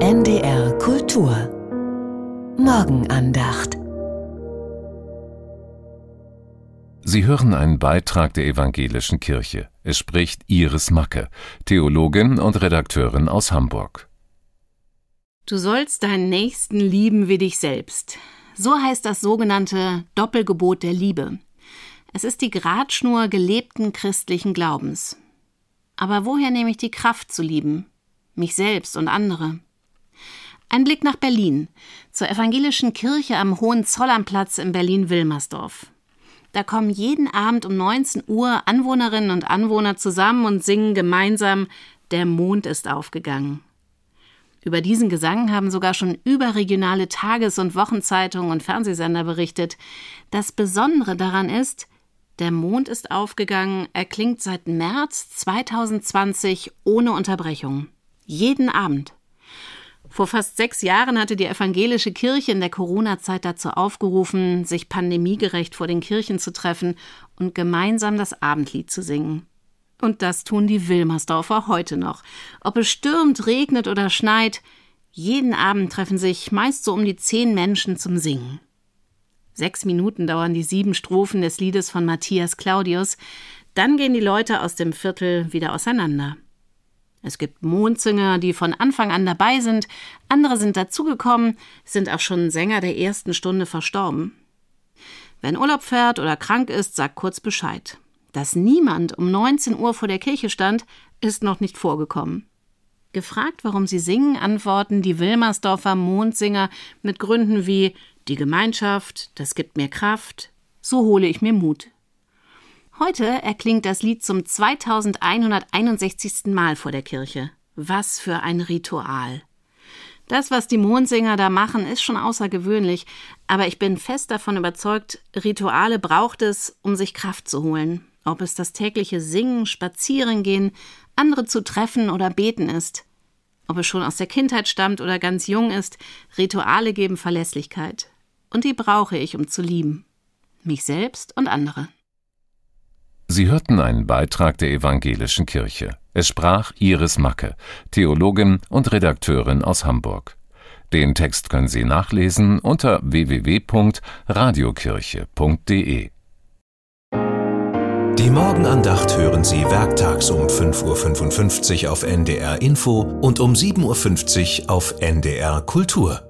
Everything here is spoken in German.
NDR Kultur Morgenandacht. Sie hören einen Beitrag der Evangelischen Kirche. Es spricht Iris Macke, Theologin und Redakteurin aus Hamburg. Du sollst deinen Nächsten lieben wie dich selbst. So heißt das sogenannte Doppelgebot der Liebe. Es ist die Gradschnur gelebten christlichen Glaubens. Aber woher nehme ich die Kraft zu lieben? Mich selbst und andere. Ein Blick nach Berlin, zur Evangelischen Kirche am Hohenzollerplatz in Berlin-Wilmersdorf. Da kommen jeden Abend um 19 Uhr Anwohnerinnen und Anwohner zusammen und singen gemeinsam »Der Mond ist aufgegangen«. Über diesen Gesang haben sogar schon überregionale Tages- und Wochenzeitungen und Fernsehsender berichtet. Das Besondere daran ist, der Mond ist aufgegangen, erklingt seit März 2020 ohne Unterbrechung. Jeden Abend. Vor fast 6 Jahren hatte die Evangelische Kirche in der Corona-Zeit dazu aufgerufen, sich pandemiegerecht vor den Kirchen zu treffen und gemeinsam das Abendlied zu singen. Und das tun die Wilmersdorfer heute noch. Ob es stürmt, regnet oder schneit, jeden Abend treffen sich meist so um die 10 Menschen zum Singen. 6 Minuten dauern die 7 Strophen des Liedes von Matthias Claudius. Dann gehen die Leute aus dem Viertel wieder auseinander. Es gibt Mondsinger, die von Anfang an dabei sind. Andere sind dazugekommen, sind auch schon Sänger der ersten Stunde verstorben. Wer in Urlaub fährt oder krank ist, sagt kurz Bescheid. Dass niemand um 19 Uhr vor der Kirche stand, ist noch nicht vorgekommen. Gefragt, warum sie singen, antworten die Wilmersdorfer Mondsinger mit Gründen wie die Gemeinschaft, das gibt mir Kraft, so hole ich mir Mut. Heute erklingt das Lied zum 2161. Mal vor der Kirche. Was für ein Ritual. Das, was die Mondsinger da machen, ist schon außergewöhnlich, aber ich bin fest davon überzeugt, Rituale braucht es, um sich Kraft zu holen. Ob es das tägliche Singen, Spazierengehen, andere zu treffen oder beten ist. Ob es schon aus der Kindheit stammt oder ganz jung ist, Rituale geben Verlässlichkeit. Und die brauche ich, um zu lieben. Mich selbst und andere. Sie hörten einen Beitrag der Evangelischen Kirche. Es sprach Iris Macke, Theologin und Redakteurin aus Hamburg. Den Text können Sie nachlesen unter www.radiokirche.de. Die Morgenandacht hören Sie werktags um 5:55 Uhr auf NDR Info und um 7:50 Uhr auf NDR Kultur.